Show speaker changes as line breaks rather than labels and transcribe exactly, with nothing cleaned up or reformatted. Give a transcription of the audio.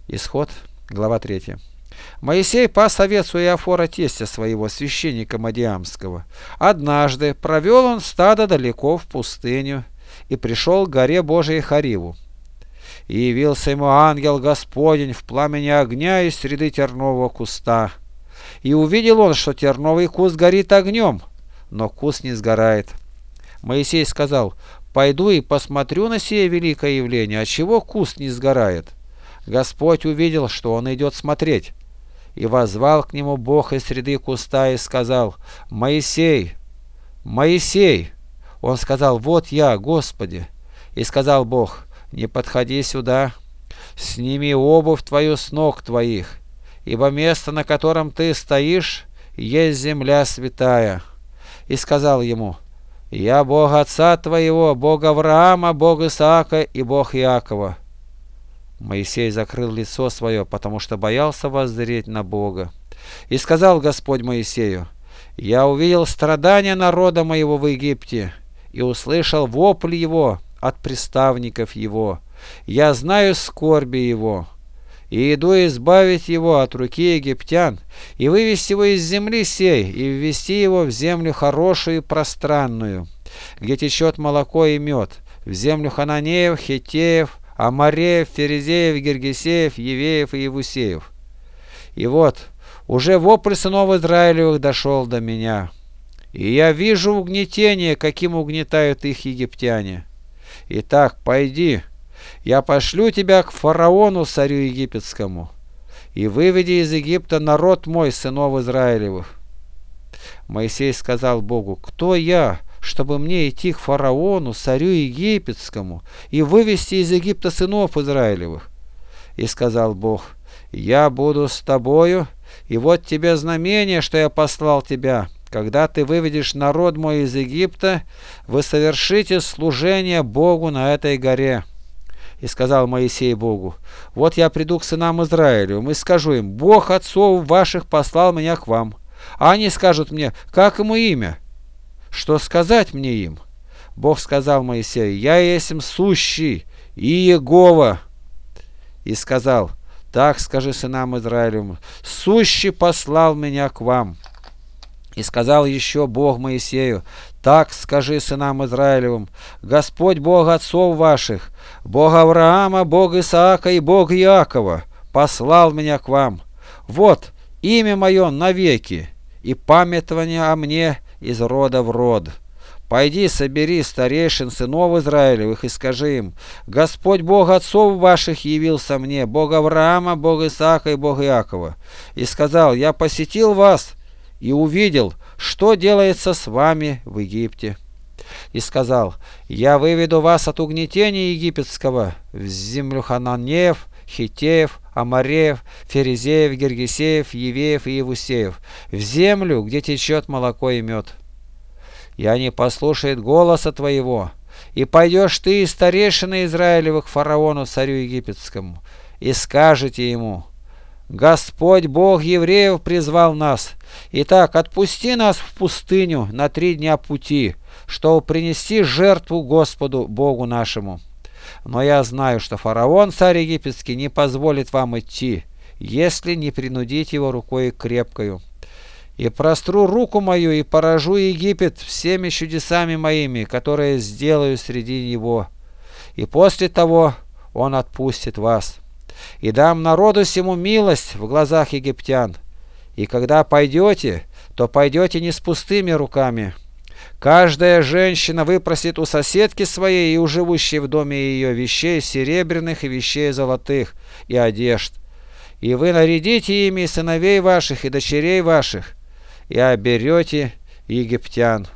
Исход, глава третья. Моисей пас овец у Иофора тестя своего, священника Мадиамского. Однажды провел он стадо далеко в пустыню и пришел к горе Божией Хариву. И явился ему ангел Господень в пламени огня из среды тернового куста. И увидел он, что терновый куст горит огнем, но куст не сгорает. Моисей сказал: «Пойду и посмотрю на сие великое явление, отчего куст не сгорает». Господь увидел, что он идет смотреть, и воззвал к нему Бог из среды куста и сказал: «Моисей, Моисей!» Он сказал: «Вот я, Господи». И сказал Бог: «Не подходи сюда, сними обувь твою с ног твоих, ибо место, на котором ты стоишь, есть земля святая». И сказал ему: «Я Бог отца твоего, Бог Авраама, Бог Исаака и Бог Иакова». Моисей закрыл лицо свое, потому что боялся воззреть на Бога. И сказал Господь Моисею: «Я увидел страдания народа моего в Египте и услышал вопль его от приставников его. Я знаю скорби его, и иду избавить его от руки египтян, и вывести его из земли сей, и ввести его в землю хорошую и пространную, где течет молоко и мед, в землю хананеев, хиттеев, Амореев, Ферезеев, Гергесеев, Евеев и Евусеев». И вот уже вопль сынов Израилевых дошел до меня, и я вижу угнетение, каким угнетают их египтяне. Итак, пойди, я пошлю тебя к фараону, царю египетскому, и выведи из Египта народ мой, сынов Израилевых. Моисей сказал Богу: «Кто я, чтобы мне идти к фараону, царю египетскому, и вывести из Египта сынов Израилевых?» И сказал Бог: «Я буду с тобою, и вот тебе знамение, что я послал тебя. Когда ты выведешь народ мой из Египта, вы совершите служение Богу на этой горе». И сказал Моисей Богу: «Вот я приду к сынам Израилевым и скажу им: Бог отцов ваших послал меня к вам. А они скажут мне: как ему имя? Что сказать мне им?» Бог сказал Моисею: «Я есмь сущий и Егова». И сказал: «Так скажи сынам Израилевым: сущий послал меня к вам». И сказал еще Бог Моисею: «Так скажи сынам Израилевым: Господь Бог отцов ваших, Бог Авраама, Бог Исаака и Бог Иакова, послал меня к вам. Вот имя мое навеки, и памятование о мне из рода в род. Пойди, собери старейшин сынов Израилевых и скажи им: Господь Бог отцов ваших явился мне, Бог Авраама, Бог Исаака и Бог Иакова, и сказал: я посетил вас и увидел, что делается с вами в Египте. И сказал: я выведу вас от угнетения египетского в землю хананеев, хиттеев, амореев, ферезеев, гергесеев, евеев и евусеев, в землю, где течет молоко и мед. И они послушают голоса твоего, и пойдешь ты и старейшины Израилевых к фараону, царю египетскому, и скажете ему: Господь Бог евреев призвал нас. Итак, отпусти нас в пустыню на три дня пути, чтобы принести жертву Господу Богу нашему. Но я знаю, что фараон, царь египетский, не позволит вам идти, если не принудить его рукой крепкою. И простру руку мою и поражу Египет всеми чудесами моими, которые сделаю среди него. И после того он отпустит вас. И дам народу сему милость в глазах египтян. И когда пойдете, то пойдете не с пустыми руками. Каждая женщина выпросит у соседки своей и у живущей в доме ее вещей серебряных и вещей золотых и одежд. И вы нарядите ими сыновей ваших и дочерей ваших, и оберете египтян.